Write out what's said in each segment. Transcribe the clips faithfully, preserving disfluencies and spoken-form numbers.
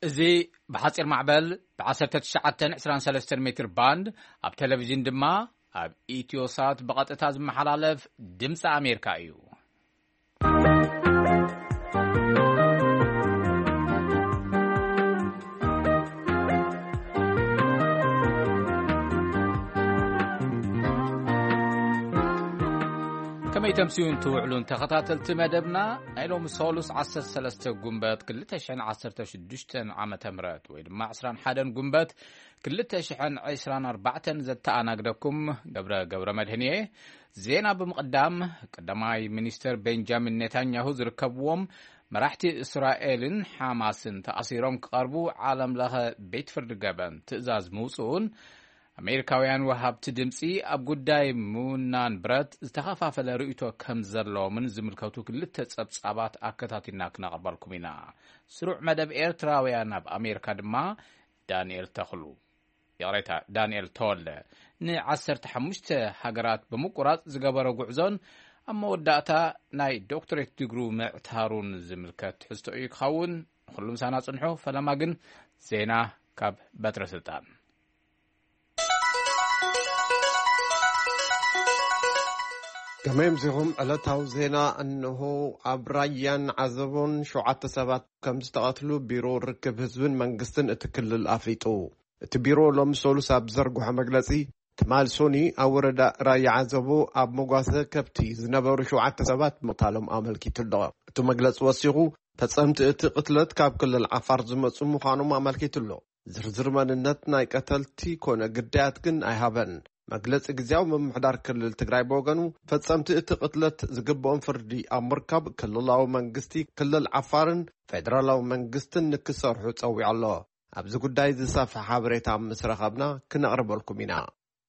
زي بحصير معبل بعشرة تسعة عشرين ثلاثة متر باند اب تلفزيون دما اب ايتيوسات بقطتا زمحلالف دمص امريكا ايو كما يتمسيون توعلون تخطاتلت مدبنا ايلو مسولوس عشرة ثلاثة قنبات كلتشحن عشرة شدشتن عامة مرات ويدما عشران حادن قنبات كلتشحن عشران أربعة زدت أنا قدكم قبر قبر مدهنية زينا بمقدام قدماي منيستر بنجامين نتانياهو زركبوهم مراحتي إسرائيل حماس تأثيرهم قربوا عالم لها بيت فرد قبن تأزاز موصون أمريكاويان وهابت دمسي أب قداي مونان برات استخفافل رؤيتو كم زرلو من زملكوتو كلتا تصابات أكتاتيناك نغربالكمينا سروع مدب إيرتراويان أب أمريكا دما دانيال تخلو ياريتا دانيال تول ني عسر تحمشت هاقرات بمقرات زقابارو قعزون أما وداتا ناي دكتوريت ديقرو معتارون زملكات حستو إيك خاون خلوم سانا صنحو فلما قن زينا كاب باتر سلطان كمام زيهم ألتاو زينا أنه عبرايان عزبون شعات سبات كم استقاتلو بيرو ركب هزبن منقستن اتكلل آفيتو اتبيرو لهم سولو ساب زرقو حمقلسي تمال سوني أوردا راي عزبو أب مقاسة كبتي زنبور شعات سبات مطالم آمل كي تلدغ اتو مقلس وسيغو تتصمت اتقتلت كاب كل العفار زمتسو مخانو آمل كي تلدغ زرزر من النتنا يكتلتي كون قدات كن ايهابن مجلس اجزاو من محضر كل التجراي بوغانو فتصمت اتقتلت زقبون فردي امركب كل الله منجستي كل العفارن فدرالاو منجستن نكسر حصوي الله ابز غداي زصف حبريتا مسرخبنا كنقرب لكم هنا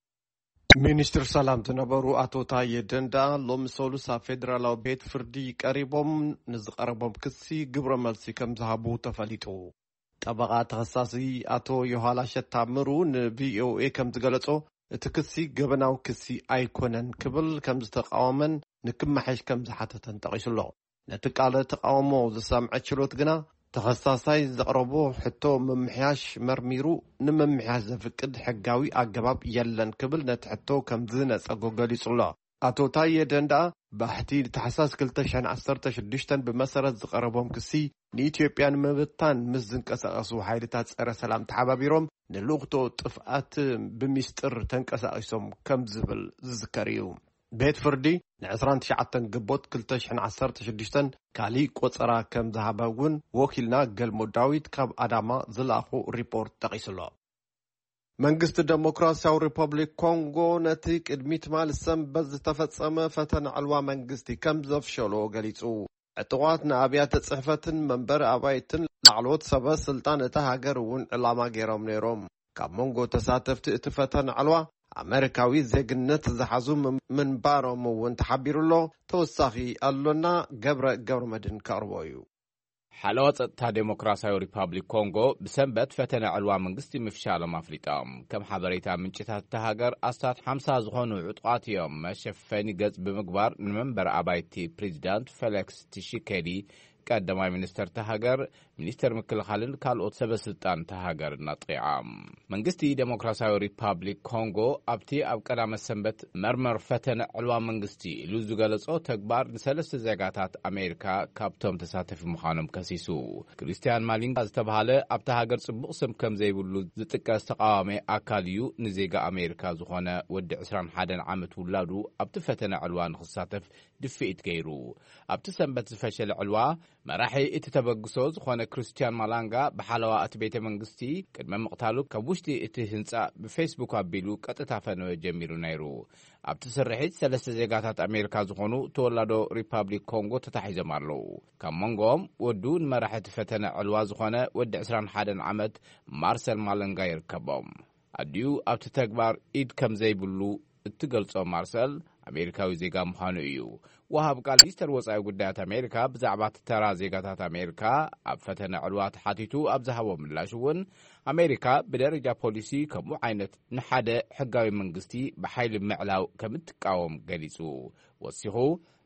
ሚኒስትር ሰላም ተነበሩ አቶ ታዬ ደንዳ ሎም ሶሉሳ ፌደራላው ቤት ፍርዲ ቀሪቦም ንዝቀረቦም ክሲ ግብረ መልሲ ከም ዝሃቡ ተፈሊጡ ጠበቃ ተኸሳሲ አቶ ዮሐላ ሸታምሩ ንቪኦኤ ከም ዝገለጾ እቲ ክሲ ገበናው ክሲ ኣይኮነን ክብል ከም ዝተቃወመን ንክመሐሽ ከም ዝሓተተን ጠቂሱሎ ነቲ ቃለ ተቃውሞ ዝሰምዐ ችሎት ግና ተኸሳሳይ ዘቅረቦ ሕቶ መምሕያሽ መርሚሩ ንመምሕያሽ ዘፍቅድ ሕጋዊ አገባብ የለን ክብል ነቲ ሕቶ ከም ዝነፀጎ ገሊጹሎ አቶ ታዬ ደንዳ ባሕቲ ተሓሳስ ክልተ ሽሕን ዓሰርተ ሽዱሽተ ብመሰረት ዝቀረቦም ክሲ ንኢትዮጵያን መብታን ምስ ዝንቀሳቀሱ ሓይልታት ፀረ ሰላም ተሓባቢሮም ንልኡኽቶ ጥፍኣት ብምስጥር ተንቀሳቂሶም ከም ዝብል ዝዝከር እዩ ቤት ፍርዲ ንዓስራን ትሽዓተን ግንቦት ክልተ ሽሕን ዓሰርተ ሽዱሽተ ካሊእ ቆፀራ ከም ዝሃበ እውን ወኪልና ገልሞ ዳዊት ካብ አዳማ ዝለኣኹ ሪፖርት ጠቂሱሎ መንግስቲ ዲሞክራሲያዊ ሪፐብሊክ ኮንጎ ነቲ ቅድሚት ማል ሰንበት ዝተፈጸመ ፈተና ዕልዋ መንግስቲ ከም ዘፍሸሎ ገሊጹ ዕጡቋት ንኣብያተ ጽሕፈትን መንበሪ ኣባይትን ላዕለዎት ሰበ ስልጣን እታ ሃገር እውን ዕላማ ገይሮም ነይሮም ካብ መንጎ ተሳተፍቲ እቲ ፈተና ዕልዋ ኣሜሪካዊ ዜግነት ዝሓዙ ምንባሮም እውን ተሓቢሩሎ ተወሳኺ ኣሎና ገብረ ገብረ መድን ከቕርቦ እዩ حلوات تا ديمقراطية ريبابليك كونغو بسبب فتنة علوا منغستي مفشالهم أفريقيا كم حضريتا من جهة تهاجر أستاذ حمزة زغونو عطقاتيهم مشفني جز بمقبار المنبر أبايتي بريزيدنت فيليكس تشيكيدي قدماي منستر تهاجر منستر مكل خالد كالوت سبب سلطان تهاجر نطيعام منغستي ديمقراطية ريبابليك كونغو أبتي أب كلام السنبت مرمر فتنة علوا منغستي لوزو جلسو تكبار نسلس زيغاتات أمريكا كابتوم تساتف مخانم كسيسو كريستيان مالينغ استبحاله أب تهاجر صبغ سم كم زي بلو زتك استقامة أكاليو نزيغا أمريكا زخونة ود عسران حادن عامت ولادو أب تفتنة علوا نخصاتف دفئت غيرو أب تسنبت فشل علوا مراحي اتتبقسو زخونة كريستيان مالانغا بحالوا أتبيت منغستي كدما مقتالو كبوشتي اتهنسا بفيسبوك أبيلو كتتافنو جميرو نيرو أبتسرحيت سلسة زيغاتات أمريكا زخونو تولادو ريبابليك كونغو تتحيز مارلو كمانغوم ودون مراحة فتنة علوا زخونة ود عسران حادن عمد مارسل مالانغا يركبهم أديو أبتتكبار إيد كم زي بلو اتقلصو مارسل أمريكاوي زيغا مخانو إيو وهاب قال ليستر وصايو قدات أمريكا بزعبات ترى زيغاتات أمريكا أب فتنة علوات حاتيتو أبزهاو من لاشوون أمريكا بدرجة بوليسي كمو عينت نحادة حقاوي منغستي بحيل معلاو كمتقاوم قليسو وصيخو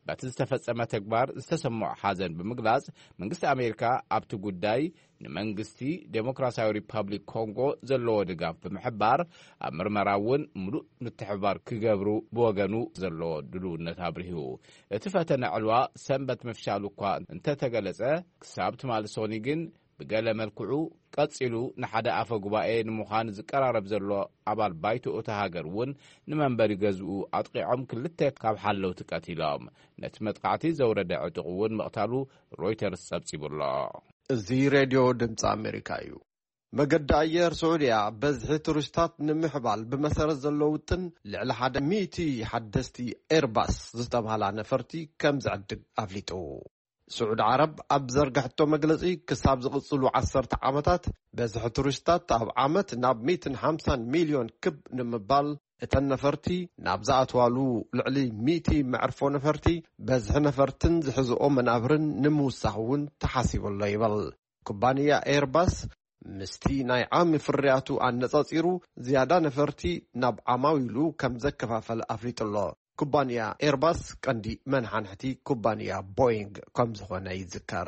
በቲ ዝተፈጸመ ተግባር ዝተሰምዖ ሓዘን ብምግላጽ መንግስቲ ኣሜሪካ ኣብቲ ጉዳይ ንመንግስቲ ዴሞክራሲያዊ ሪፐብሊክ ኮንጎ ዘለዎ ድጋፍ ብምሕባር ኣብ ምርመራ እውን ምሉእ ምትሕብባር ክገብሩ ብወገኑ ዘለዎ ድልውነት አብርሂቡ እቲ ፈተነ ዕልዋ ሰንበት ምፍሻሉ እኳ እንተተገለጸ ክሳብ ትማል ሶኒ ግን ብገለ መልክዑ ቀጺሉ ንሓደ ኣፈ ጉባኤ ንምዃን ዝቀራረብ ዘሎ ኣባል ባይቶ እታ ሃገር እውን ንመንበሪ ገዝኡ ኣጥቂዖም ክልተ ካብ ሓለው ትቀቲሎም ነቲ መጥቃዕቲ ዘውረደ ዕጡቕ እውን ምቕታሉ ሮይተርስ ጸብጺቡሎ እዚ ሬድዮ ድምፂ ኣሜሪካ እዩ መገዲ ኣየር ስዑድያ በዝሒ ቱሪስታት ንምሕባል ብመሰረት ዘለዎ ውጥን ልዕሊ ሓደ ሚእቲ ሓደስቲ ኤርባስ ዝተባህላ ነፈርቲ ከም ዝዕድግ ኣፍሊጡ سعود عرب ኣብ ዘርጋሕቶ መግለጺ ክሳብ ዝቕጽሉ ዓሰርተ ዓመታት በዝሒ ቱሪስታት ኣብ ዓመት ናብ مئة وخمسين ሚልዮን ክብ ንምባል እተን ነፈርቲ ናብ ዝኣትዋሉ ልዕሊ مئة መዕርፎ ነፈርቲ በዝሒ ነፈርትን ዝሕዝኦ መናብርን ንምውሳኽ እውን ተሓሲቡሎ ይበል ኩባንያ ኤርባስ ምስቲ ናይ ዓሚ ፍርያቱ ኣነጻጺሩ ዝያዳ ነፈርቲ ናብ ዓማዊሉ ከም ዘከፋፈለ ኣፍሊጡሎ ኩባንያ ኤርባስ ቀንዲ መንሓንሕቲ ኩባንያ ቦይንግ ከም ዝኾነ ይዝከር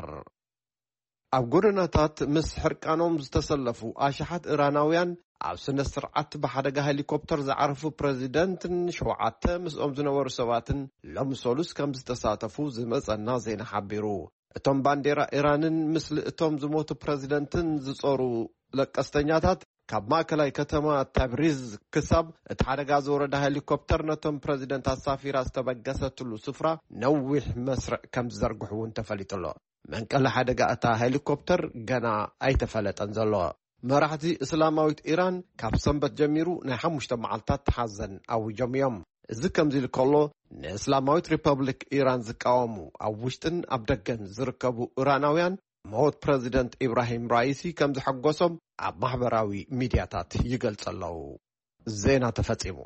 ኣብ ጎደናታት ምስ ሕርቃኖም ዝተሰለፉ ኣሽሓት ኢራናውያን ኣብ ስነ ስርዓት ብሓደጋ ሄሊኮፕተር ዝዓረፉ ፕሬዚደንትን ሸውዓተ ምስኦም ዝነበሩ ሰባትን ሎም ሶሉስ ከም ዝተሳተፉ ዝመጸና ዜና ሓቢሩ እቶም ባንዴራ ኢራንን ምስሊ እቶም ዝሞቱ ፕሬዚደንትን ዝጾሩ ለቀስተኛታት ካብ ማእከላይ ከተማ ታብሪዝ ክሳብ እቲ ሓደጋ ዝወረደ ሄሊኮፕተር ነቶም ፕሬዚደንት ሳፊራ ዝተበገሰትሉ ስፍራ ነዊሕ መስርዕ ከም ዝዘርግሑ እውን ተፈሊጡሎ መንቀለ ሓደጋ እታ ሄሊኮፕተር ገና ኣይተፈለጠን ዘሎ መራሕቲ እስላማዊት ኢራን ካብ ሰንበት ጀሚሩ ናይ ሓሙሽተ መዓልታት ተሓዘን ኣውጆም እዮም እዚ ከምዚ ኢሉ ከሎ ንእስላማዊት ሪፐብሊክ ኢራን ዝቃወሙ ኣብ ውሽጥን ኣብ ደገን ዝርከቡ ኢራናውያን ሞት ፕሬዚደንት ኢብራሂም ራኢሲ ከም ዝሐጎሶም ኣብ ማሕበራዊ ሚድያታት ይገልጸለው ዜና ተፈጺሙ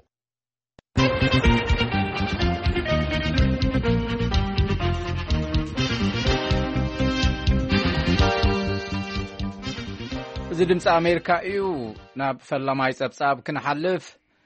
እዚ ድምፂ ኣሜሪካ እዩ ናብ ፈላማይ ጸብጻብ ክንሓልፍ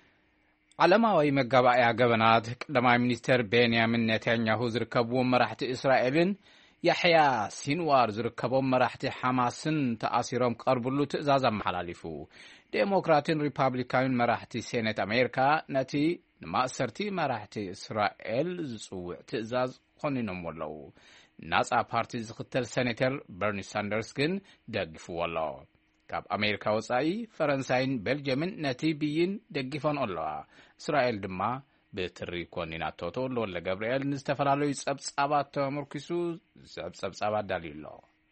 ዓለማዊ መጋባእያ ገበናት ቀዳማይ ሚኒስተር ቤንያሚን ኔታንያሁ ዝርከብዎም መራሕቲ እስራኤልን ያሕያ ሲንዋር ዝርከቦም መራሕቲ ሓማስን ተኣሲሮም ቀርብሉ ትእዛዝ ኣመሓላሊፉ ዴሞክራትን ሪፐብሊካንን መራሕቲ ሴኔት ኣሜሪካ ነቲ ንማእሰርቲ መራሕቲ እስራኤል ዝጽውዕ ትእዛዝ ኾኒኖም ኣለዉ ናጻ ፓርቲ ዝኽተል ሴኔተር በርኒ ሳንደርስ ግን ደጊፍዎ ኣሎ ካብ ኣሜሪካ ወጻኢ ፈረንሳይን ቤልጅየምን ነቲ ብይን ደጊፎን ኣለዋ እስራኤል ድማ ብትሪ ኮኒናቶ ተወልደ ገብርኤል ንዝተፈላለዩ ጸብጻባት ተመርኪሱ ጸብጻባት ዳልዩሎ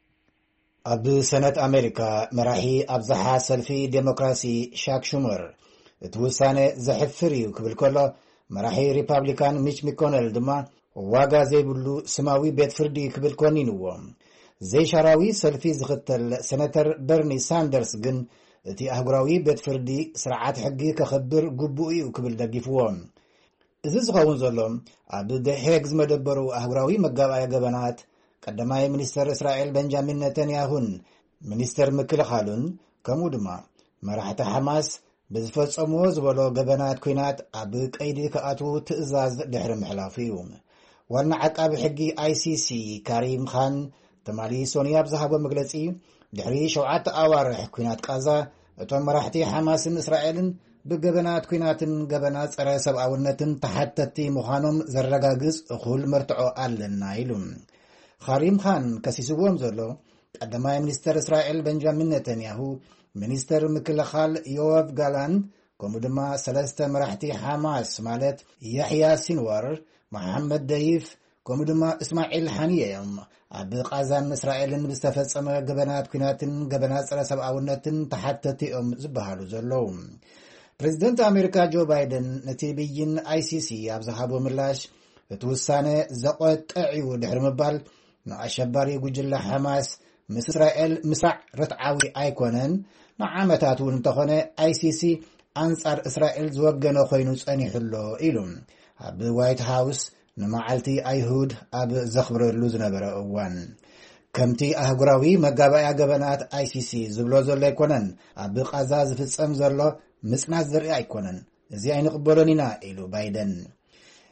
ኣብ ሰነት ኣሜሪካ መራሒ ኣብዝሓ ሰልፊ ዴሞክራሲ ሻክ ሹመር እቲ ውሳነ ዘሕፍር እዩ ክብል ከሎ መራሒ ሪፐብሊካን ሚች ሚኮነል ድማ ዋጋ ዘይብሉ ስማዊ ቤት ፍርዲ ክብል ኮኒንዎ ዘይሻራዊ ሰልፊ ዝኽተል ሴኔተር በርኒ ሳንደርስ ግን እቲ ኣህጉራዊ ቤት ፍርዲ ስርዓት ሕጊ ከኽብር ግቡእ እዩ ክብል ደጊፍዎም እዚ ዝኸውን ዘሎ ኣብ ደሄግ ዝመደበሩ ኣህጉራዊ መጋባእያ ገበናት ቀዳማይ ሚኒስተር እስራኤል ቤንጃሚን ኔታንያሁን ሚኒስተር ምክልኻሉን ከምኡ ድማ መራሕቲ ሓማስ ብዝፈጸምዎ ዝበሎ ገበናት ኩናት ኣብ ቀይዲ ከኣትዉ ትእዛዝ ድሕሪ ምሕላፉ እዩ ዋና ዓቃቢ ሕጊ ኣይሲሲ ካሪም ኻን ተማሊ ሶንያ ብዝሃቦ መግለጺ ድሕሪ ሸውዓተ ኣዋርሕ ኩናት ቃዛ እቶም መራሕቲ ሓማስን እስራኤልን ብገበናት ኩናትን ገበና ጸረ ሰብኣውነትን ተሓተቲ ምዃኖም ዘረጋግጽ እኹል መርትዖ ኣለና ኢሉ ካሪም ኻን ከሲስዎም ዘሎ ቀዳማይ ሚኒስተር እስራኤል ቤንጃሚን ኔታንያሁ ሚኒስተር ምክልኻል ዮአቭ ጋላን ከምኡ ድማ ሰለስተ መራሕቲ ሓማስ ማለት ያሕያ ሲንዋር መሐመድ ደይፍ ከምኡ ድማ እስማዒል ሓኒየ እዮም ኣብ ቃዛን እስራኤልን ብዝተፈጸመ ገበናት ኩናትን ገበና ጸረ ሰብኣውነትን ተሓተቲ እዮም ዝበሃሉ ዘለዉ ፕሬዚደንት ኣሜሪካ ጆ ባይደን ነቲ ብይን ኣይሲሲ ኣብ ዝሃቦ ምላሽ እቲ ውሳነ ዘቆጥዕ እዩ ድሕሪ ምባል ንኣሸባሪ ጉጅለ ሓማስ ምስ እስራኤል ምሳዕ ርትዓዊ ኣይኮነን ንዓመታት እውን እንተኾነ ኣይሲሲ ኣንጻር እስራኤል ዝወገነ ኮይኑ ጸኒሑሎ ኢሉ ኣብ ዋይት ሃውስ ንመዓልቲ ኣይሁድ ኣብ ዘኽብረሉ ዝነበረ እዋን ከምቲ ኣህጉራዊ መጋባእያ ገበናት ኣይሲሲ ዝብሎ ዘሎ ኣይኮነን ኣብ ቃዛ ዝፍጸም ዘሎ ምጽናት ዘርኢ ኣይኮነን እዚ ኣይንቕበሎን ኢና ኢሉ ባይደን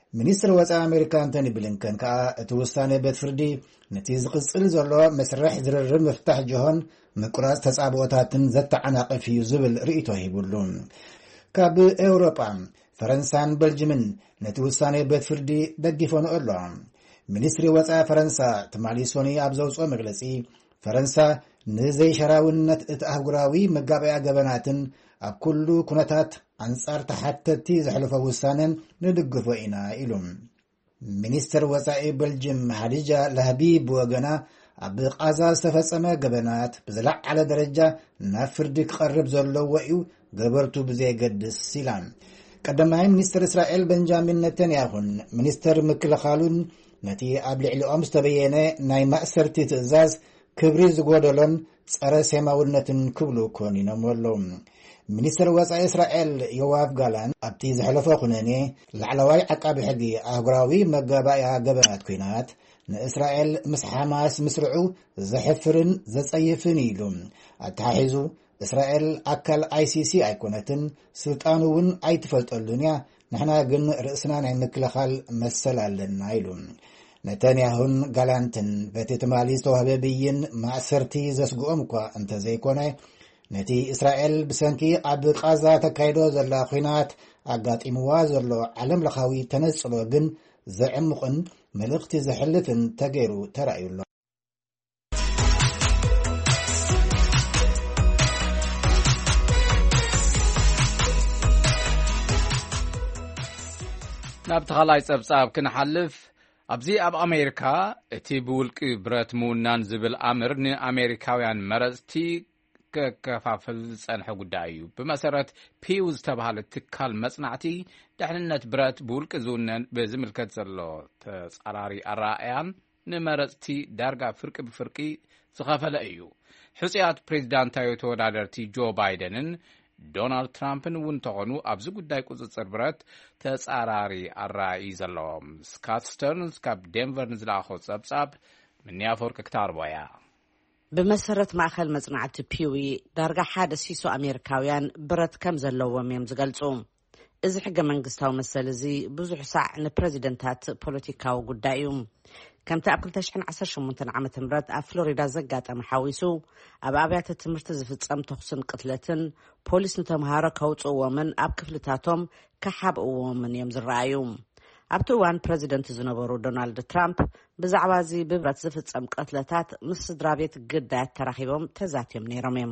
ሚኒስትር ወፃኢ ኣሜሪካ አንቶኒ ብሊንከን ከዓ እቲ ውሳነ ቤት ፍርዲ ነቲ ዝቕፅል ዘሎ መስርሕ ዝርርብ ምፍታሕ ጅሆን ምቁራጽ ተጻብኦታትን ዘተዓናቅፍ እዩ ዝብል ርእይቶ ሂቡሉ። ካብ ኤውሮጳ ፈረንሳን በልጅምን ነቲ ውሳነ ቤት ፍርዲ ደጊፎኑ ኣሎ። ሚኒስትሪ ወፃኢ ፈረንሳ ተማሊሶኒ ኣብ ዘውፅኦ መግለጺ ፈረንሳ ንዘይሸራውነት እቲ ኣህጉራዊ መጋበያ ገበናትን ኣብ ኩሉ ኩነታት አንጻር ተሓተቲ ዘሕልፎ ውሳነን ንድግፎ ኢና ኢሉ። ሚኒስትር ወፃኢ በልጅም ሓዲጃ ላህቢብ ወገና ኣብ ቃዛ ዝተፈጸመ ገበናት ብዝለዓለ ደረጃ ናብ ፍርዲ ክቐርብ ዘለዎ እዩ ገበርቱ ብዘይገድስ ኢላ። ቀዳማይ ሚኒስትር እስራኤል ቤንጃሚን ኔታንያሁን ሚኒስትር ምክልኻሉን ነቲ ኣብ ልዕሊኦም ዝተበየነ ናይ ማእሰርቲ ትእዛዝ ክብሪ ዝጎደሎን ጸረ ሴማውነትን ክብሉ ኮኒኖም ኣለዉ። ሚኒስትር ወፃኢ እስራኤል ዮዋፍ ጋላን ኣብቲ ዝሕለፈ ኩነኔ ላዕለዋይ ዓቃቢ ሕጊ ኣህጉራዊ መጋባእያ ገበናት ኩናት ንእስራኤል ምስ ሓማስ ምስርዑ ዘሕፍርን ዘጸይፍን ኢሉ ኣተሓሒዙ እስራኤል ኣካል ኣይሲሲ ኣይኮነትን ስልጣኑ እውን ኣይትፈልጠሉን እያ ንሕና ግን ርእስና ናይ ምክልኻል መሰል ኣለና ኢሉ። ነታንያሁን ጋላንትን በቲ ትማሊ ዝተዋህበ ብይን ማእሰርቲ ዘስግኦም እኳ እንተዘይኮነ ነቲ እስራኤል ብሰንኪ ኣብ ቃዛ ተካይዶ ዘላ ኩናት ኣጋጢምዋ ዘሎ ዓለም ለኻዊ ተነጽሎ ግን ዘዕምቕን መልእኽቲ ዘሕልፍን ተገይሩ ተራእዩሎ። ናብ ተኻላይ ጸብጻብ ክንሓልፍ ኣብዚ ኣብ ኣሜሪካ እቲ ብውልቂ ብረት ምውናን ዝብል ኣምር ንኣሜሪካውያን መረፅቲ ከከፋፍል ዝጸንሐ ጉዳይ እዩ። ብመሰረት ፒው ዝተባሃለ ትካል መጽናዕቲ ድሕንነት ብረት ብውልቂ ዝውነን ብዝምልከት ዘሎ ተጻራሪ ኣረኣያን ንመረፅቲ ዳርጋ ፍርቂ ብፍርቂ ዝኸፈለ እዩ። ሕጽያት ፕሬዚዳንታዊ ተወዳደርቲ ጆ ባይደንን ዶናልድ ትራምፕን እውን ተኾኑ ኣብዚ ጉዳይ ቁፅፅር ብረት ተጻራሪ ኣረኣይ ዘለዎም። ስካት ስተርንስ ካብ ዴንቨር ንዝለኣኾ ጸብጻብ ምንያፈወርቂ ክታርቦያ። ብመሰረት ማእኸል መጽናዕቲ ፒዊ ዳርጋ ሓደ ሲሶ ኣሜሪካውያን ብረት ከም ዘለዎም እዮም ዝገልጹ። እዚ ሕገ መንግስታዊ መሰል እዚ ብዙሕ ሳዕ ንፕሬዚደንታት ፖለቲካዊ ጉዳይ እዩ። ከምቲ ኣብ ክልተ ሽሕን ዓሰርተ ሸሞንተን ዓመተ ምህረት ኣብ ፍሎሪዳ ዘጋጠመ ሓዊሱ ኣብ ኣብያተ ትምህርቲ ዝፍጸም ተኹስን ቅትለትን ፖሊስ ንተምሃሮ ከውፅዎምን ኣብ ክፍልታቶም ከሓብእዎምን እዮም ዝረኣዩ። ኣብቲ እዋን ፕሬዚደንት ዝነበሩ ዶናልድ ትራምፕ ብዛዕባ እዚ ብብረት ዝፍጸም ቅትለታት ምስ ስድራ ቤት ግዳያት ተራኺቦም ተዛትዮም ነይሮም እዮም።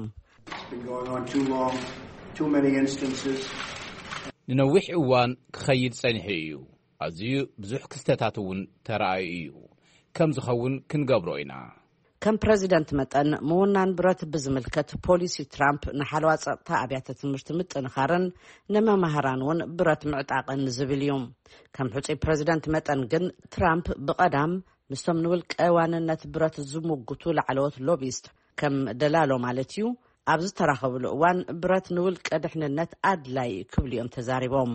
ንነዊሕ እዋን ክኸይድ ጸኒሑ እዩ። ኣዝዩ ብዙሕ ክስተታት እውን ተረኣዩ እዩ። ከም ዝኸውን ክንገብሮ ኢና። ከም ፕሬዚደንት መጠን ምውናን ብረት ብዝምልከት ፖሊሲ ትራምፕ ንሓለዋ ጸጥታ ኣብያተ ትምህርቲ ምጥንኻርን ንመምሃራን እውን ብረት ምዕጣቕን ዝብል እዩ። ከም ሕፁይ ፕሬዚደንት መጠን ግን ትራምፕ ብቐዳም ምስቶም ንውልቀ ዋንነት ብረት ዝምጉቱ ላዕለዎት ሎቢስት ከም ደላሎ ማለት እዩ ኣብ ዝተራኸብሉ እዋን ብረት ንውልቀ ድሕንነት ኣድላይ ክብሉ እዮም ተዛሪቦም።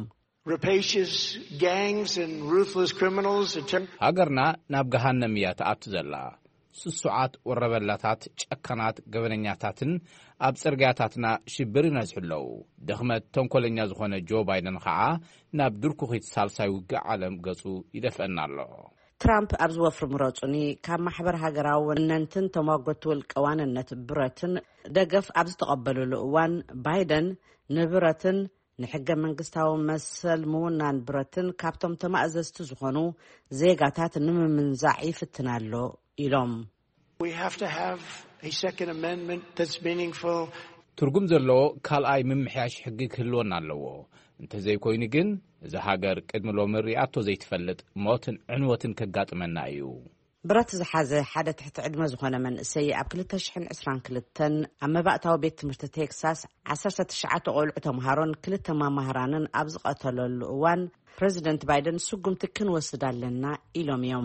ሃገርና ናብ ገሃነም እያ ተኣቱ ዘላ። ስሱዓት ወረበላታት ጨካናት ገበነኛታትን ኣብ ጽርግያታትና ሽብር ይነዝሕለው። ድኽመት ተንኰለኛ ዝኾነ ጆ ባይደን ከዓ ናብ ድርኩኺት ሳልሳይ ውግእ ዓለም ገጹ ይደፍአና ኣሎ። ትራምፕ ኣብ ዝወፍሪ ምረጹኒ ካብ ማሕበር ሃገራዊ ወነንትን ተሟገቱ ውልቀ ዋንነት ብረትን ደገፍ ኣብ ዝተቐበሉሉ እዋን ባይደን ንብረትን ንሕገ መንግስታዊ መሰል ምውናን ብረትን ካብቶም ተማእዘዝቲ ዝኾኑ ዜጋታት ንምምንዛዕ ይፍትና ኣሎ ኢሎም። ትርጉም ዘለዎ ካልኣይ ምምሕያሽ ሕጊ ክህልወና ኣለዎ። እንተዘይኮይኑ ግን እዚ ሃገር ቅድሚ ሎሚ ሪኣቶ ዘይትፈልጥ ሞትን ዕንወትን ከጋጥመና እዩ። ብረት ዝሓዘ ሓደ ትሕቲ ዕድመ ዝኾነ መንእሰይ ኣብ ክልተ ሽሕን ዕስራን ክልተን ኣብ መባእታዊ ቤት ትምህርቲ ቴክሳስ ዓሰርተ ትሽዓተ ቆልዑ ተምሃሮን ክልተ መምህራንን ኣብ ዝቐተለሉ እዋን ፕሬዚደንት ባይደን ስጉምቲ ክንወስድ ኣለና ኢሎም እዮም።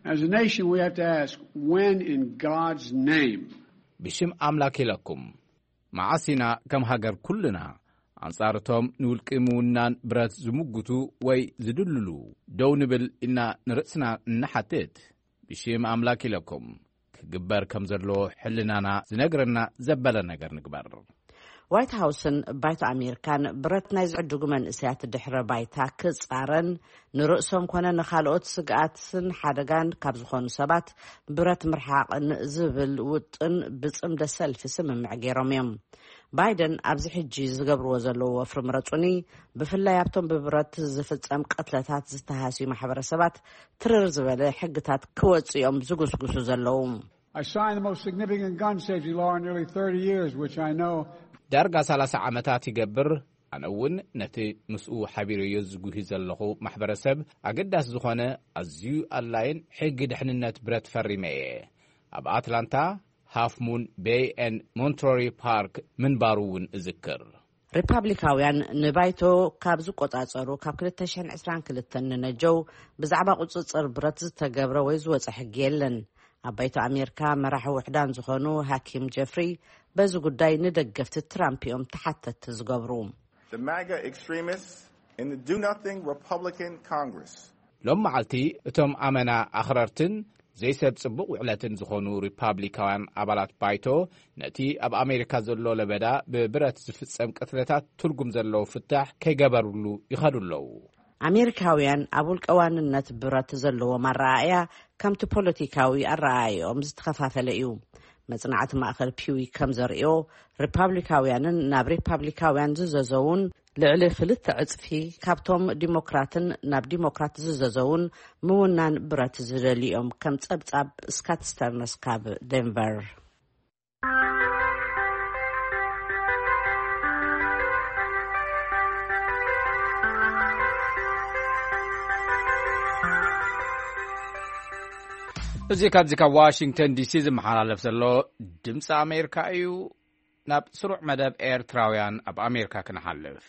ብሽም ኣምላክ ኢለኩም መዓሲና ከም ሃገር ኩልና ኣንጻርቶም ንውልቂ ምውናን ብረት ዝምጉቱ ወይ ዝድልሉ ደው ንብል ኢና ንርእስና እናሓትት። ብሽም ኣምላክ ኢለኩም ክግበር ከም ዘለዎ ሕልናና ዝነግረና ዘበለ ነገር ንግበር። ዋይት ሃውስን ባይቶ ኣሜሪካን ብረት ናይ ዝዕድጉ መንእሰያት ድሕረ ባይታ ክጻረን ንርእሶም ኮነ ንኻልኦት ስግኣትን ሓደጋን ካብ ዝኾኑ ሰባት ብረት ምርሓቕን ዝብል ውጥን ብጽምደ ሰልፊ ስምምዕ ገይሮም እዮም። ባይደን ኣብዚ ሕጂ ዝገብርዎ ዘለዉ ወፍሪ ምረጹኒ ብፍላይ ኣብቶም ብብረት ዝፍጸም ቀትለታት ዝተሃስዩ ማሕበረሰባት ትርር ዝበለ ሕግታት ክወጽኦም ዝጉስጉሱ ዘለዉ I signed the most significant gun safety law in nearly thirty years, which I know ዳርጋ ሰላሳ ዓመታት ይገብር ኣነ እውን ነቲ ምስኡ ሓቢረዮ ዝጉሂ ዘለኹ ማሕበረሰብ ኣገዳሲ ዝኾነ ኣዝዩ ኣድላይን ሕጊ ድሕንነት ብረት ፈሪመ እየ ኣብ ኣትላንታ ሃፍ ሙን ቤይ ኤን ሞንትሮሪ ፓርክ ምንባሩ እውን እዝክር ሪፓብሊካውያን ንባይቶ ካብ ዝቆጻጸሩ ካብ ክልተ ሽሕን ዒስራን ክልተን ንነጀው ብዛዕባ ቁጽጽር ብረት ዝተገብረ ወይ ዝወፀ ሕጊ የለን ኣብ ባይቶ ኣሜሪካ መራሒ ውሕዳን ዝኾኑ ሃኪም ጀፍሪ በዚ ጉዳይ ንደገፍቲ ትራምፕ እዮም ተሓተት ዝገብሩ The MAGA extremists in the do nothing Republican Congress ሎም መዓልቲ እቶም ኣመና ኣኽረርትን ዘይሰብ ጽቡቕ ውዕለትን ዝኾኑ ሪፓብሊካውያን ኣባላት ባይቶ ነቲ ኣብ ኣሜሪካ ዘሎ ለበዳ ብብረት ዝፍጸም ቅትለታት ትርጉም ዘለዎ ፍታሕ ከይገበርሉ ይኸዱለዉ ኣሜሪካውያን ኣብ ውልቀዋንነት ብረት ዘለዎም ኣረኣእያ ከምቲ ፖለቲካዊ ኣረኣእዮም ዝተኸፋፈለ እዩ መጽናዕቲ ማእኸል ፒዊ ከም ዘርእዮ ሪፓብሊካውያንን ናብ ሪፓብሊካውያን ዝዘዘውን ልዕሊ ክልተ ዕጽፊ ካብቶም ዲሞክራትን ናብ ዲሞክራት ዝዘዘውን ምውናን ብረት ዝደልዮም ከም ጸብጻብ ስካት ስተርነስ ካብ ዴንቨር እዚ ካብዚ ካብ ዋሽንግተን ዲሲ ዝመሓላለፍ ዘሎ ድምፂ ኣሜሪካ እዩ ናብ ስሩዕ መደብ ኤርትራውያን ኣብ ኣሜሪካ ክንሓልፍ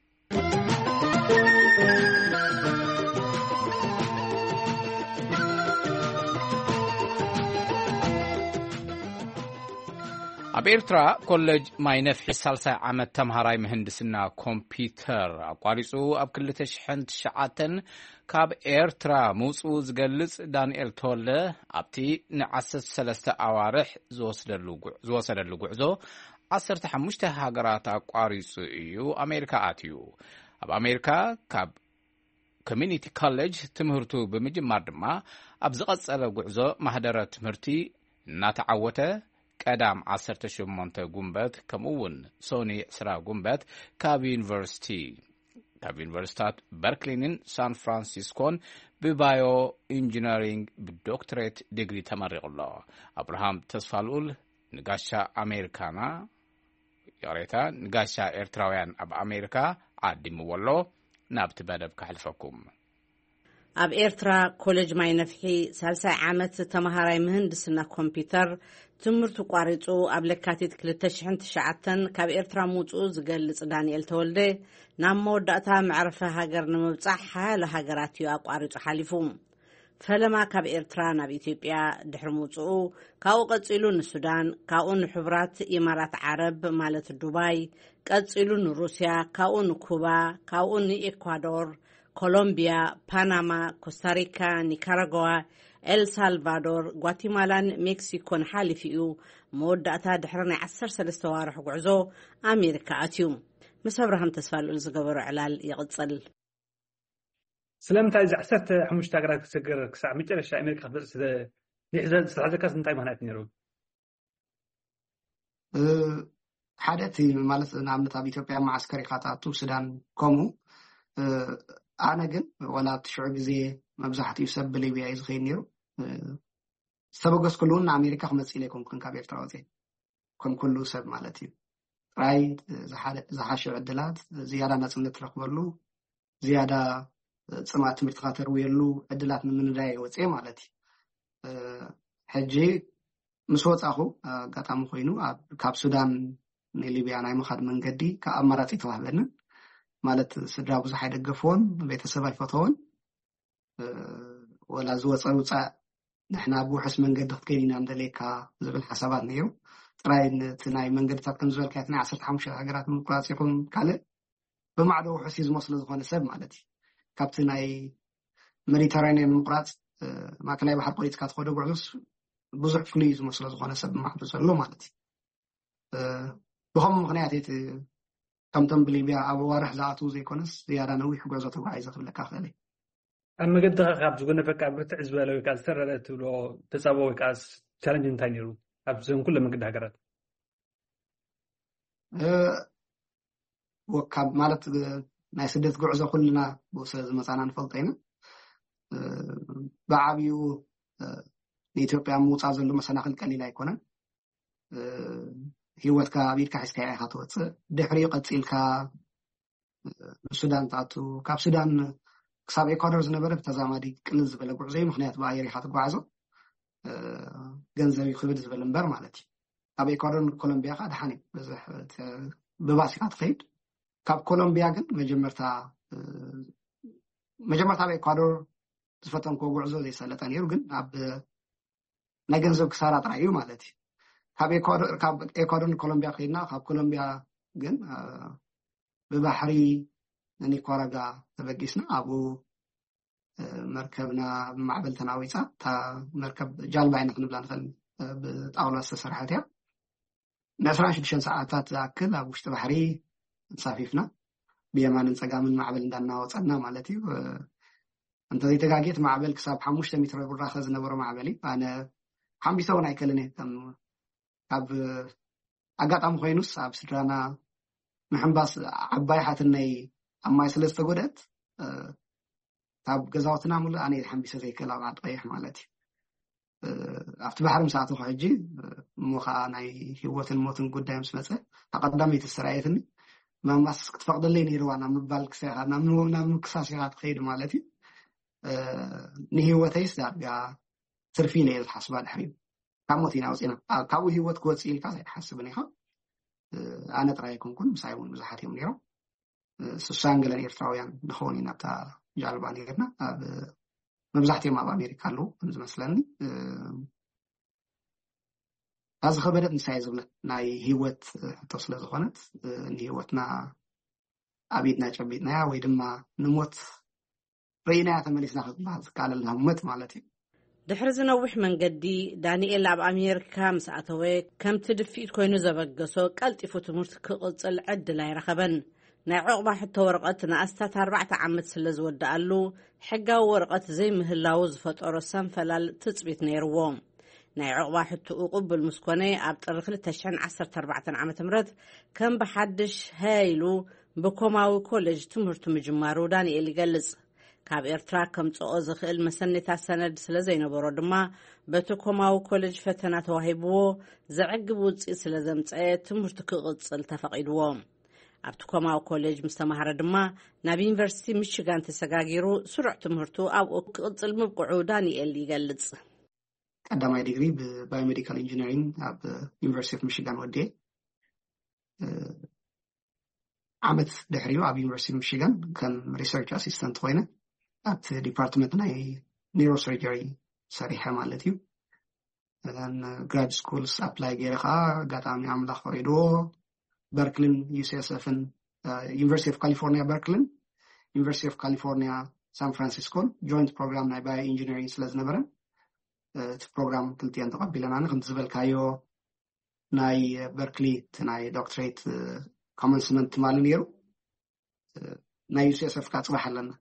ኣብ ኤርትራ ኮሌጅ ማይ ነፍሒ ሳልሳይ ዓመት ተምሃራይ ምህንድስና ኮምፒተር ኣቋሪጹ ኣብ ክልተ ሽሕን ትሽዓተን ካብ ኤርትራ ምውፅኡ ዝገልጽ ዳንኤል ተወልደ ኣብቲ ንዓሰርተ ሰለስተ ኣዋርሕ ዝወሰደሉ ጉዕዞ ዓሰርተ ሓሙሽተ ሃገራት ኣቋሪጹ እዩ ኣሜሪካ ኣትዩ ኣብ ኣሜሪካ ካብ ኮሚኒቲ ኮሌጅ ትምህርቱ ብምጅማር ድማ ኣብ ዝቐጸለ ጉዕዞ ማህደረ ትምህርቲ እናተዓወተ ቀዳም ዓሰርተ ሸሞንተ ጉንበት ከምኡውን ሶኒ ዕስራ ጉንበት ካብ ዩኒቨርሲቲ ካብ ዩኒቨርሲታት በርክሊንን ሳን ፍራንሲስኮን ብባዮ ኢንጂነሪንግ ብዶክትሬት ዲግሪ ተመሪቑሎ ኣብርሃም ተስፋልኡል ንጋሻ ኣሜሪካና ያሬታ ንጋሻ ኤርትራውያን ኣብ ኣሜሪካ ዓዲምወሎ ናብቲ መደብ ካሕልፈኩም ኣብ ኤርትራ ኮሌጅ ማይ ነፍሒ ሳልሳይ ዓመት ተምሃራይ ምህንድስና ኮምፒተር ትምህርቱ ቋሪጹ ኣብ ለካቲት ክልተ ሽሕን ትሽዓተን ካብ ኤርትራ ምውፅኡ ዝገልጽ ዳንኤል ተወልደ ናብ መወዳእታ መዕረፊ ሃገር ንምብጻሕ ሓያሎ ሃገራት እዩ ኣቋሪጹ ሓሊፉ ፈለማ ካብ ኤርትራ ናብ ኢትዮጵያ ድሕሪ ምውፅኡ ካብኡ ቀጺሉ ንሱዳን ካብኡ ንሕቡራት ኢማራት ዓረብ ማለት ዱባይ ቀጺሉ ንሩስያ ካብኡ ንኩባ ካብኡ ንኤኳዶር ኮሎምቢያ ፓናማ ኮስታሪካ ኒካራጓ ኤልሳልቫዶር ጓቲማላን ሜክሲኮን ሓሊፉ መወዳእታ ድሕሪ ናይ ዓሰርተ ሰለስተ ዋርሕ ጉዕዞ ኣሜሪካ ኣትዩ ምስ ኣብርሃም ተስፋልኡል ዝገበሩ ዕላል ይቕጽል ስለምንታይ እዚ ዓሰርተ ሓሙሽተ ሃገራት ክሰግር ክሳዕ መጨረሻ ኣሜሪካ ክበጽሕ ዝተሓዘካስ እንታይ ምኽንያት ነይሩ ሓደ እቲ ማለት ንኣብነት ኣብ ኢትዮጵያ ማዓስከር ኢኻ ተኣቱ ሱዳን ከምኡ ኣነ ግን ወላ ትሽዑ ግዜ መብዛሕትኡ ሰብ ብሊብያ እዩ ዝኸይድ ነይሩ ዝተበገስኩሉ እውን ንኣሜሪካ ክመጽእ ኢለ ኣይኮንኩን ካብ ኤርትራ ወፂአ ከም ኩሉ ሰብ ማለት እዩ ጥራይ ዝሓሸ ዕድላት ዝያዳ ናጽነት ትረኽበሉ ዝያዳ ጽማእ ትምህርትካ ተርውየሉ ዕድላት ንምንዳይ ወፂአ ማለት እዩ ሕጂ ምስ ወጻኹ ኣጋጣሚ ኮይኑ ካብ ሱዳን ንሊብያ ናይ ምኻድ መንገዲ ካብ ኣማራጺ ተዋህበኒ ማለት ስድራ ብዙሕ ኣይደገፍዎን ቤተሰብ ኣይፈትዎን ወላ ዝወፀ ውፃእ ንሕና ብውሕስ መንገዲ ክትከይድ ኢና እንደሌካ ዝብል ሓሳባት ነይሩ ጥራይ ነቲ ናይ መንገድታት ከም ዝበልካ ናይ ዓሰርተ ሓሙሽተ ሃገራት ምቁራፅ ይኹን ካልእ ብማዕዶ ውሕስ እዩ ዝመስሎ ዝኾነ ሰብ ማለት እዩ ካብቲ ናይ ሜዲተራንያን ምቁራፅ ማእከላይ ባሕሪ ፖለቲካ ትኸዶ ጉዕዞስ ብዙሕ ፍሉይ ዝመስሎ ዝኾነ ሰብ ብማዕዶ ዘሎ ማለት እዩ بهم مغنياتي كم تم بليبيا أبو وارح زعتو زي كونس زيادة نوي حجوزة وعايزة ولا كافلي أما قد خاب زقنا فك أبرت عزبة لو كاس ترى لو تسابو كاس تشالنجين تانيرو أبزون كل ما قد هجرت أه وكاب مالت ناس سدت قعزة كلنا بوسز مثلا نفلطينا أه بعبيو أه لإثيوبيا موت عزل مثلا خلق قليلا يكونن أه هيوت كابير كحس كاي خاطوت دحري قتيل كا السودان تاعتو كاب سودان كساب إيكوادور زنبرة بتزامدي كنز بلا قعزة مخنيات بايري خاطر قعزة أه جنزبي خبز بلا مبر مالتي كاب إيكوادور كولومبيا قاعد حني بزح بباسي قاعد خيد كاب كولومبيا جن مجمرتا أه مجمرتا بإيكوادور تفتن كو قعزة زي سالتان يرجن عب نجنزب كسارات رأيو مالتي كاب إيكوادور كاب إيكوادور كولومبيا خيدنا كاب كولومبيا جن أه ببحري نيكوراغا تبقيسنا أبو مركبنا معبل تناويتا تا مركب جالبا عينك نبلا نخل بتأولى السسرحاتيا نسرع شدشن ساعتات ذاكل أبو اشتبحري نصافيفنا بيمان نساقا من معبل ندانا وصلنا مالتي انت ذي تقاقيت معبل كساب حموشتا متر براخز نبرا معبلي أنا حم بيسونا يكلني كم أب أقاط أم خوينوس أب سدرانا محنباس عباي حاتني أما يسلسة قدت أه تاب جزاوتنا مول أنا الحمد لله كلا بعد قيح مالتي أه أفتح بحر مساعته خارجي أه مخا أنا هو الموتن قدام سمسة تقدمي تسرعيتني ما ماسك تفقد لي نيرو أنا مبالك سه أنا منو أنا مكساسي قاعد خير مالتي أه نهيو تيس دارجا ترفيني الحسب الحبيب كموتين عاوزينا أه كاو هو تقول سيل كذا يحسبني ها أه أنا ترى يكون كل مسايون مزحاتي منيرو سوسانجلن إيرتراويان نخوني نبتا جالباني غيرنا مبزحتي مع أمريكا له مثلاً هذا خبرت نسايز بنا ناي هيوت توصل زخانت هيوتنا عبيدنا جبيدنا ويدما نموت رينا تمليسنا خد بعض قال لها موت مالتي دحر زنوح من قدي دانييل أب أمريكا مساعتوي كم تدفيت كوينو زبقسو قلت فوتمرت كقصل عد لا يرخبن ناي عقبة حتى ورقتنا أستات أربعة عمد سلز ودقالو حقا ورقت زي مهلاوز فتقرو سنفلال تثبت نيرووم ناي عقبة حتى أقب المسكوني أبطر خلت تشعن عصر تربعة عمد مرد كان بحدش هايلو بكوماوي كوليج تمرتو مجمارو داني اللي قلز كاب إرترا كم تقوز خيل مسنة سند سلزينو برودما بتو كوماوي كوليج فتنا توهيبو زعقبو تسي سلزمت ايه تمرتو كغطس التفقيدووم أبتكوماو كوليج مستمهر دما ناب يونيفرسيتي ميشيغان تسغاغيرو سرعة تمهرتو أو قصل مبقعو داني اللي قلص قدامي ديجري ببايوميديكال انجينيرينج أب يونيفرسيتي اوف ميشيغان ودي عمت دحريو أب يونيفرسيتي اوف ميشيغان كان ريسيرش اسيستنت خوينه أت ديبارتمنت ناي نيوروسيرجري صريحة مالتيو then grad schools apply غيرها قطعمي عملا خريدو Berkeley, U C S F, and uh, University of California, Berkeley, University of California, San Francisco, joint program na by engineering slash never. Uh, program كلتي أنت قبل أنا كنت زبل كايو ناي Berkeley تناي doctorate uh, commencement مالنيرو uh, ناي U C S F كاتس بحلنا.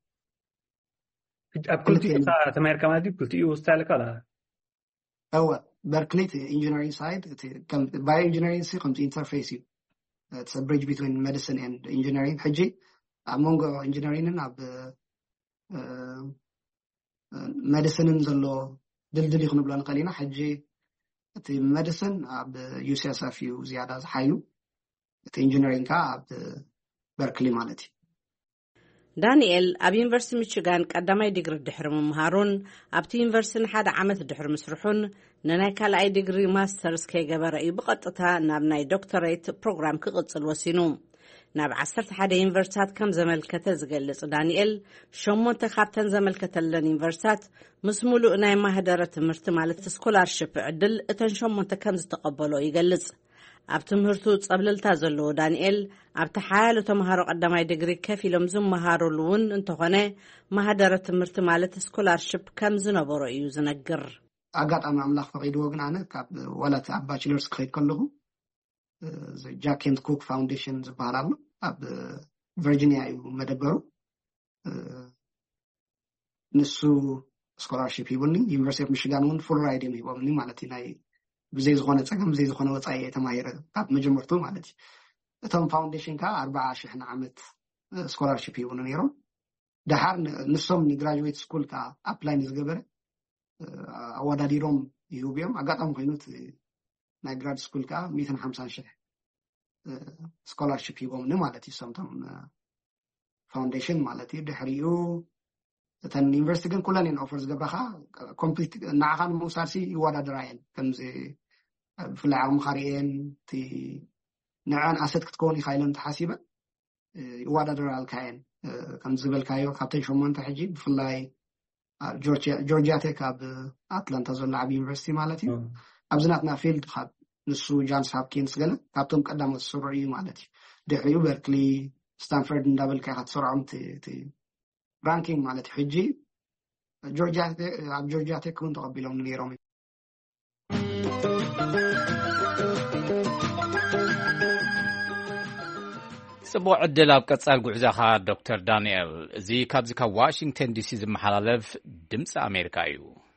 كلتي تا تمير كمان دي كلتي يوستالك ولا؟ أو Berkeley engineering side كم by engineering سي كم interface. It's a bridge between medicine and engineering. حجي among engineering and ab medicine نزلوا دلدل يخنوا بلان قلينا حجي the medicine ab U C S F U زيادة حيو the engineering كا ab Berkeley مالتي. دانييل أب يونيفرسيتي ميشيغان قدامي ديجري دحر ممهارون أبتي يونيفرسيتي حدا عمت دحر مسرحون نناي كالاي ديجري ماسترز كي جبرأي بقطتها ناب ناي دكتوريت بروغرام كقصل وسينو ناب عصرت حدا يونيفرسيتات كم زملكته زقلص دانييل شمونت خابتن زملكته لن يونيفرسيتات مسمولو ناي مهدره تمرت مالت سكولارشيب عدل اتن شمونت كم تقبلوا يقلص أبتمهرتو تصبللتا زلو دانييل أبتحالو تمهارو قدامي ديجري كفيلم زم مهارو لون انتخونه مهدره تمرت مالت سكولارشيب كم زنبرو ايو زنقر أقاط أما أملاخ فقيدو وقنانا كاب ولا تاب باتشلرز كخيد كله Jack and Cook Foundation ዝበሃል ኣሎ ኣብ ቨርጂኒያ እዩ መደበሩ ንሱ ስኮላርሺፕ ይብልኒ ዩኒቨርሲቲ ኦፍ ሚሽጋን ውን ፉል ራይድ ይብልኒ ማለት ናይ ብዘይ ዝኾነ ፀገም ብዘይ ዝኾነ ወፃኢ ተማሂረ ኣብ መጀመርቱ ማለት እቶም ፋውንዴሽን ካ ኣርባዓ ሽሕ ዓመት ስኮላርሺፕ ይብሉ ነይሮም ድሓር ንሶም ንግራጁዌት ስኩል ካ ኣፕላይ ዝገበረ ኣወዳዲሮም ይሁብዮም ኣጋጣሚ ኮይኑት ናይ ግራድ ስኩል ካ መቶ ሓምሳ ሽሕ ስኮላርሺፕ ይቦም ማለት ይሰምቶም ፋውንዴሽን ማለት ድሕሪኡ እተን ዩኒቨርሲቲ ግን ኩለን ን ኦፈር ዝገባኻ ኮምፕሊት ንዓኻን መውሳድሲ ይወዳድራየን ከምዚ ብፍላይ ኣብ ምኻሪአን እቲ ንዕን ኣሰት ክትከውን ኢኻ ኢለን ተሓሲበን ይወዳድራልካየን ከም ዝበልካዮ ካብተን ሸሞንተ ሕጂ ብፍላይ ጆርጂያ ቴክ ኣብ ኣትላንታ ዘሎ ዓብ ዩኒቨርሲቲ ማለት እዩ ኣብዚ ናትና ፊልድ ካብ ንሱ ጃንስ ሃፕኪንስ ገለ ካብቶም ቀዳሞት ዝስርዑ እዩ ማለት እዩ ድሕሪኡ በርክሊ ስታንፈርድ እንዳበልካ ኢኻ ትሰርዖም እቲ ራንኪንግ ማለት ሕጂ ጆርጂያ ኣብ ጆርጂያ ቴክ ውን ተቐቢሎም ነይሮም ጽቡቕ ዕድል ኣብ ቀጻል ጉዕዞኻ ዶክተር ዳንኤል እዚ ካብዚ ካብ ዋሽንግተን ዲሲ ዝመሓላለፍ ድምፂ ኣሜሪካ እዩ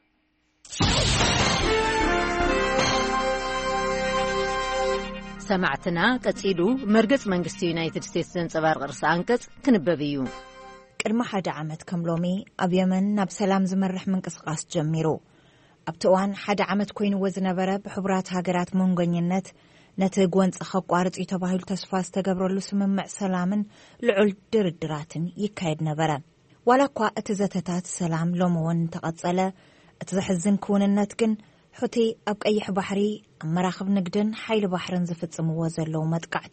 ሰማዕትና ቀጺሉ መርገጽ መንግስቲ ዩናይትድ ስቴትስ ዘንጸባርቕ ርእሲ አንቀጽ ክንበብ እዩ ቅድሚ ሓደ ዓመት ከም ሎሚ ኣብ የመን ናብ ሰላም ዝመርሕ ምንቅስቓስ ጀሚሩ ኣብቲ እዋን ሓደ ዓመት ኮይኑዎ ዝነበረ ብሕቡራት ሃገራት መንጎኝነት ነቲ ጎንፂ ኸቋርጽ እዩ ተባሂሉ ተስፋ ዝተገብረሉ ስምምዕ ሰላምን ልዑል ድርድራትን ይካየድ ነበረ ዋላ እኳ እቲ ዘተታት ሰላም ሎሚ እውን ተቐጸለ እቲ ዘሕዝን ክውንነት ግን ሕቲ ኣብ ቀይሕ ባሕሪ ኣብ መራኽብ ንግድን ሓይሊ ባሕርን ዝፍጽምዎ ዘለዉ መጥቃዕቲ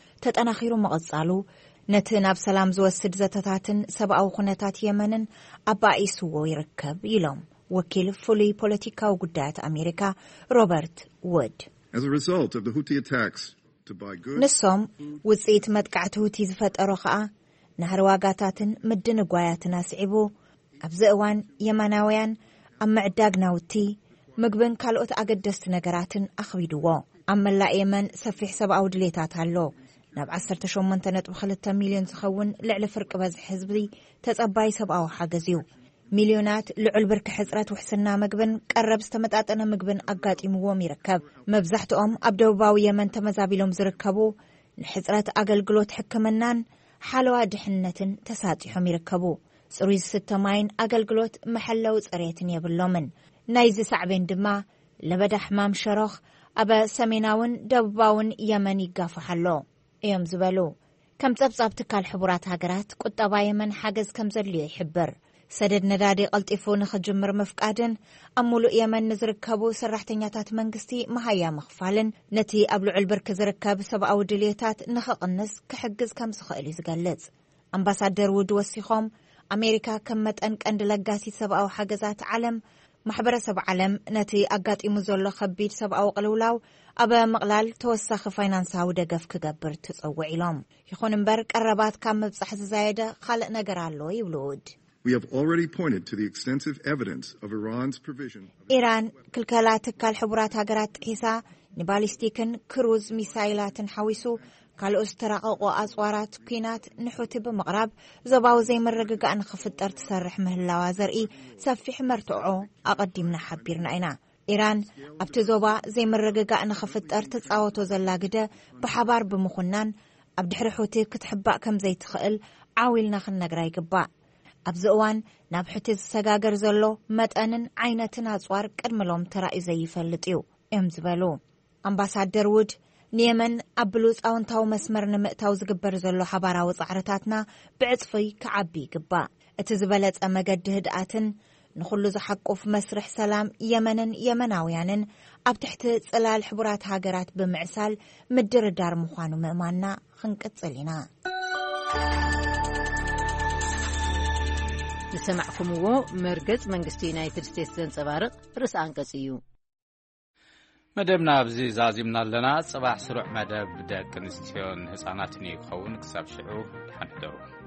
ተጠናኺሩ መቐጻሉ ነቲ ናብ ሰላም ዝወስድ ዘተታትን ሰብኣዊ ኩነታት የመንን ኣባኢስዎ ይርከብ ኢሎም ወኪል ፍሉይ ፖለቲካዊ ጉዳያት ኣሜሪካ ሮበርት ውድ As a result of the Houthi attacks to buy goods ንሶም ውጽኢት መጥቃዕቲ ሁቲ ዝፈጠሮ ከዓ ናህሪ ዋጋታትን ምድን ጓያትን ኣስዒቡ ኣብዚ እዋን የመናውያን ኣብ ምዕዳግ ናውቲ ምግብን ካልኦት ኣገደስቲ ነገራትን ኣኽቢድዎ ኣብ መላእ የመን ሰፊሕ ሰብኣዊ ድሌታት ኣሎ ናብ ዓሰርተ ሸሞንተ ነጥቢ ክልተ ሚልዮን ዝኸውን ልዕሊ ፍርቂ በዝሒ ህዝቢ ተጸባይ ሰብኣዊ ሓገዝ እዩ ሚልዮናት ልዑል ብርኪ ሕፅረት ውሕስና ምግብን ቀረብ ዝተመጣጠነ ምግብን ኣጋጢምዎም ይርከብ መብዛሕትኦም ኣብ ደቡባዊ የመን ተመዛቢሎም ዝርከቡ ንሕፅረት ኣገልግሎት ሕክምናን ሓለዋ ድሕነትን ተሳጢሖም ይርከቡ ጽሩይ ዝስተ ማይን ኣገልግሎት መሐለዊ ጽሬትን የብሎምን ናይዚ ሳዕቤን ድማ ለበዳ ሕማም ሸሮኽ ኣብ ሰሜናውን ደቡባውን የመን ይጋፈሓሎ እዮም ዝበሉ ከም ጸብጻብ ትካል ሕቡራት ሃገራት ቁጠባ የመን ሓገዝ ከም ዘድልዮ ይሕብር ሰደድ ነዳዲ ቀልጢፉ ንኽጅምር ምፍቃድን ኣብ ሙሉእ የመን ንዝርከቡ ሰራሕተኛታት መንግስቲ መሃያ ምኽፋልን ነቲ ኣብ ልዑል ብርኪ ዝርከብ ሰብኣዊ ድልየታት ንኽቕንስ ክሕግዝ ከም ዝኽእል እዩ ዝገልጽ ኣምባሳደር ውድ ወሲኾም ኣሜሪካ ከም መጠን ቀንዲ ለጋሲት ሰብኣዊ ሓገዛት ዓለም ማሕበረሰብ ዓለም ነቲ ኣጋጢሙ ዘሎ ከቢድ ሰብኣዊ ቅልውላው ኣብ ምቕላል ተወሳኺ ፋይናንሳዊ ደገፍ ክገብር ትጽውዕ ኢሎም ይኹን እምበር ቀረባት ካብ ምብጻሕ ዝዛየደ ካልእ ነገር ኣሎ ይብሉ ውድ We have already pointed to the extensive evidence of Iran's provision. ኢራን ክልከላ ትካል ሕቡራት ሃገራት ጥሒሳ ንባሊስቲክን ክሩዝ ሚሳይላትን ሓዊሱ ካልኦት ዝተራቐቑ ኣጽዋራት ኩናት ንሑቲ ብምቕራብ ዞባዊ ዘይምርግጋእ ንኽፍጠር ትሰርሕ ምህላዋ ዘርኢ ሰፊሕ መርትዖ ኣቐዲምና ሓቢርና ኢና ኢራን ኣብቲ ዞባ ዘይምርግጋእ ንኽፍጠር ትጻወቶ ዘላ ግደ ብሓባር ብምኹናን ኣብ ድሕሪ ሑቲ ክትሕባእ ከም ዘይትኽእል ዓዊልና ክንነግራ ይግባእ ኣብዚ እዋን ናብ ሕቲ ዝሰጋገር ዘሎ መጠንን ዓይነትን ኣጽዋር ቅድሚሎም ተራእዩ ዘይፈልጥ እዩ እዮም ዝበሉ ኣምባሳደር ውድ ንየመን ኣብ ብሉፃውንታዊ መስመር ንምእታው ዝግበር ዘሎ ሓባራዊ ጻዕርታትና ብዕጽፊ ክዓቢ ይግባእ እቲ ዝበለጸ መገዲ ህድኣትን ንኹሉ ዝሓቁፍ መስርሕ ሰላም የመንን የመናውያንን ኣብ ትሕቲ ጽላል ሕቡራት ሃገራት ብምዕሳል ምድርዳር ምዃኑ ምእማንና ክንቅጽል ኢና ንሰማዕኩምዎ መርገጽ መንግስቲ ዩናይትድ ስቴትስ ዘንጸባርቕ ርእሲ አንቀጽ እዩ መደብና ኣብዚ ዛዚምና ኣለና ጽባሕ ስሩዕ መደብ ደቂ ኣንስትዮን ህፃናትን እዩ ክኸውን ክሳብ ሽዑ ሓንሕደሩ